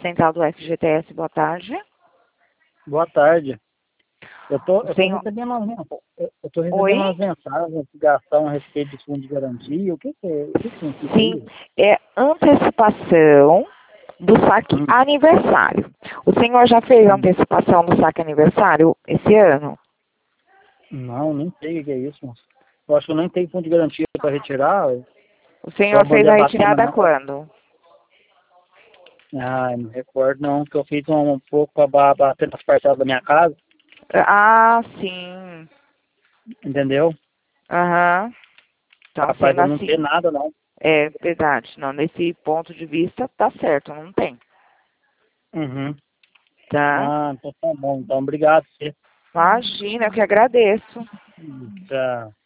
Central do FGTS, boa tarde. Boa tarde. Eu tô Senhor... recebendo umas Oi? mensagens de gastação a respeito do fundo de garantia. O que significa Sim, isso? é antecipação do saque aniversário. O senhor já fez antecipação do saque aniversário esse ano? Não, nem sei o que é isso, moço. Eu acho que eu nem tenho fundo de garantia para retirar. O Eu senhor fez mandei a abater na retirada minha... quando? Ah, não recordo não, que eu fiz um pouco para abater nas parcelas da minha casa, Ah, sim. entendeu? Aham. Então, Capaz sendo de eu não ter assim, nada, não. é verdade. Não, nesse ponto de vista, tá certo, não tem. Uhum. Tá? Ah, então tá bom. Então, obrigado. Você. Imagina, eu que agradeço. Tá.